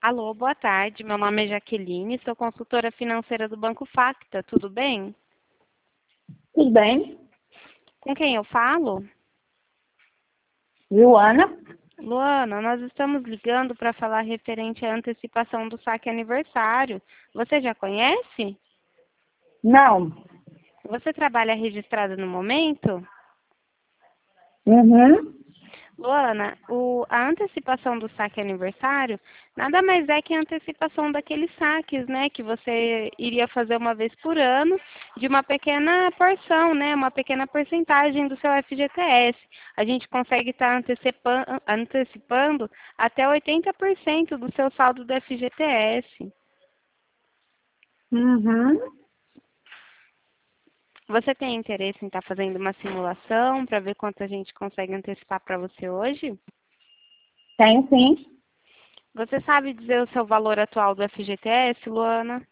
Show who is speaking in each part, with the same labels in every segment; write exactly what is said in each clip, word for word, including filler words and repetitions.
Speaker 1: Alô, boa tarde. Meu nome é Jaqueline, sou consultora financeira do Banco Facta. Tudo bem?
Speaker 2: Tudo bem?
Speaker 1: Com quem eu falo?
Speaker 2: Joana?
Speaker 1: Luana, nós estamos ligando para falar referente à antecipação do saque aniversário. Você já conhece?
Speaker 2: Não.
Speaker 1: Você trabalha registrada no momento?
Speaker 2: Uhum.
Speaker 1: Luana, o- a antecipação do saque aniversário nada mais é que a antecipação daqueles saques, né, que você iria fazer uma vez por ano, de uma pequena porção, né, uma pequena porcentagem do seu F G T S. A gente consegue estar antecipan- antecipando até oitenta por cento do seu saldo do F G T S.
Speaker 2: Uhum.
Speaker 1: Você tem interesse em estar fazendo uma simulação para ver quanto a gente consegue antecipar para você hoje?
Speaker 2: Tenho sim.
Speaker 1: Você sabe dizer o seu valor atual do F G T S, Luana?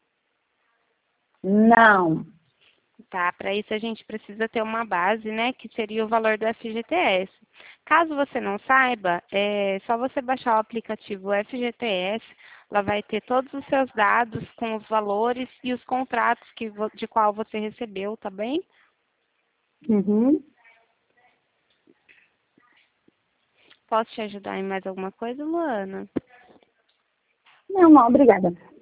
Speaker 2: Não.
Speaker 1: Tá, para isso a gente precisa ter uma base, né, que seria o valor do F G T S. Caso você não saiba, é só você baixar o aplicativo F G T S, lá vai ter todos os seus dados com os valores e os contratos que, vo- de qual você recebeu, tá bem?
Speaker 2: Uhum.
Speaker 1: Posso te ajudar em mais alguma coisa, Luana?
Speaker 2: Não, não, obrigada.